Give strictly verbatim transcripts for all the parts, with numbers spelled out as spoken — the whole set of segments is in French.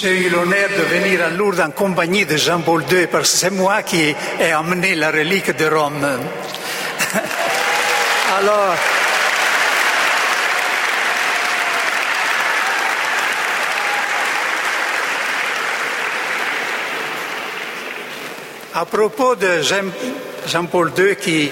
J'ai eu l'honneur de venir à Lourdes en compagnie de Jean-Paul deux parce que c'est moi qui ai amené la relique de Rome. Alors, à propos de Jean, Jean-Paul deux qui,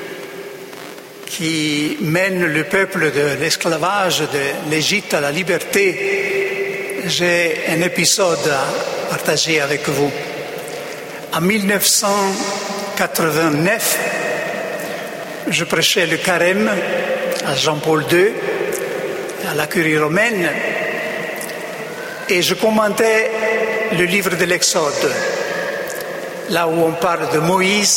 qui mène le peuple de l'esclavage de l'Égypte à la liberté, j'ai un épisode à partager avec vous. En mille neuf cent quatre-vingt-neuf, je prêchais le carême à Jean-Paul deux, à la curie romaine, et je commentais le livre de l'Exode, là où on parle de Moïse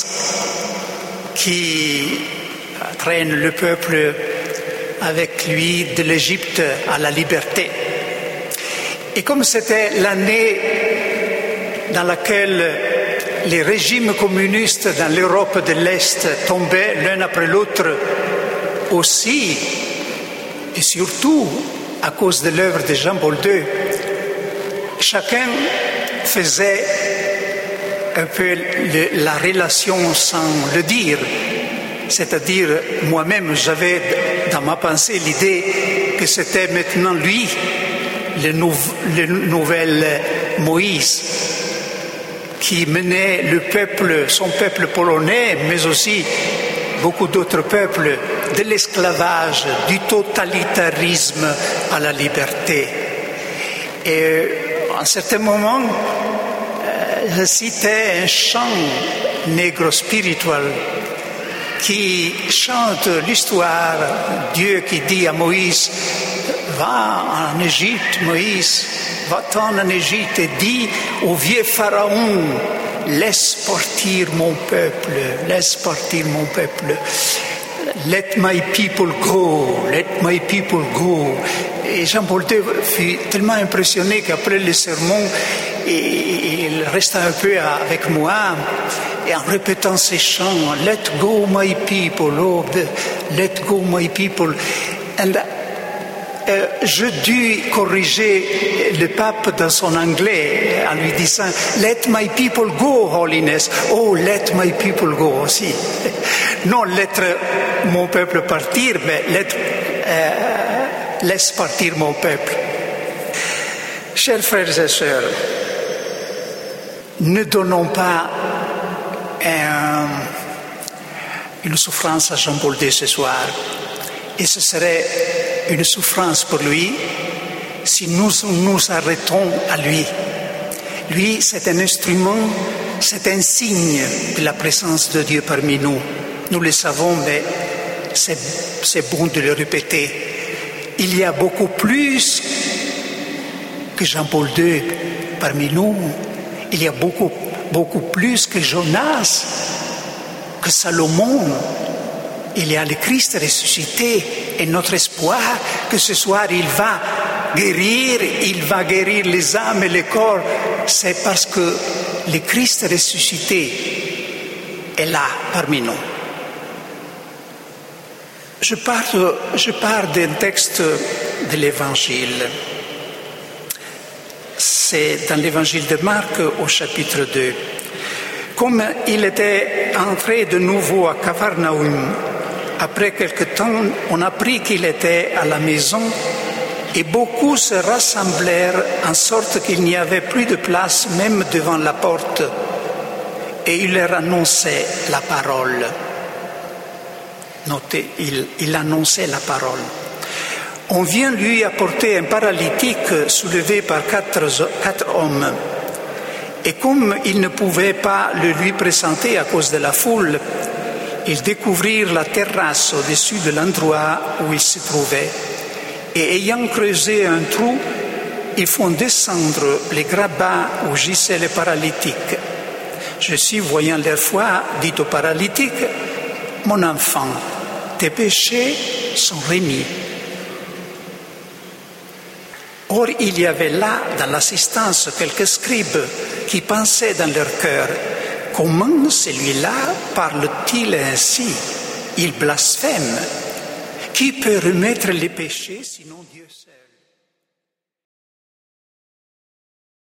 qui traîne le peuple avec lui de l'Égypte à la liberté. Et comme c'était l'année dans laquelle les régimes communistes dans l'Europe de l'Est tombaient l'un après l'autre aussi, et surtout à cause de l'œuvre de Jean-Paul deux, chacun faisait un peu le, la relation sans le dire. C'est-à-dire, moi-même, j'avais dans ma pensée l'idée que c'était maintenant lui, le, nou, le nouvel Moïse, qui menait le peuple, son peuple polonais, mais aussi beaucoup d'autres peuples, de l'esclavage, du totalitarisme à la liberté. Et à un certain moment, je citais un chant négro spirituel qui chante l'histoire, Dieu qui dit à Moïse, va en Égypte, Moïse, va-t'en en Égypte et dis au vieux Pharaon, laisse partir mon peuple, laisse partir mon peuple. Let my people go, let my people go. Et Jean-Paul deux fut tellement impressionné qu'après le sermon, il resta un peu avec moi et en répétant ces chants, let go my people, oh, let go my people. And, euh, je dus corriger le pape dans son anglais en lui disant let my people go, holiness. Oh, let my people go aussi. Non, lettre mon peuple partir, mais lettre euh, laisse partir mon peuple. Chers frères et sœurs, ne donnons pas un, une souffrance à Jean-Paul deux ce soir. Et ce serait une souffrance pour lui si nous nous arrêtons à lui. Lui, c'est un instrument, c'est un signe de la présence de Dieu parmi nous. Nous le savons, mais c'est, c'est bon de le répéter. Il y a beaucoup plus que Jean-Paul deux parmi nous. Il y a beaucoup, beaucoup plus que Jonas, que Salomon. Il y a le Christ ressuscité et notre espoir que ce soir il va guérir, il va guérir les âmes et les corps. C'est parce que le Christ ressuscité est là parmi nous. Je parle, je parle d'un texte de l'Évangile. C'est dans l'Évangile de Marc au chapitre deux. Comme il était entré de nouveau à Capharnaüm, après quelque temps, on apprit qu'il était à la maison et beaucoup se rassemblèrent en sorte qu'il n'y avait plus de place même devant la porte et il leur annonçait la parole. Notez, il, il annonçait la parole. On vient lui apporter un paralytique soulevé par quatre, quatre hommes. Et comme ils ne pouvaient pas le lui présenter à cause de la foule, ils découvrirent la terrasse au-dessus de l'endroit où il se trouvait. Et ayant creusé un trou, ils font descendre les grabats où gisait le paralytique. Jésus, voyant leur foi, dit au paralytique, « Mon enfant, tes péchés sont remis. » Or, il y avait là, dans l'assistance, quelques scribes qui pensaient dans leur cœur, « Comment celui-là parle-t-il ainsi? Il blasphème. Qui peut remettre les péchés sinon Dieu seul ?»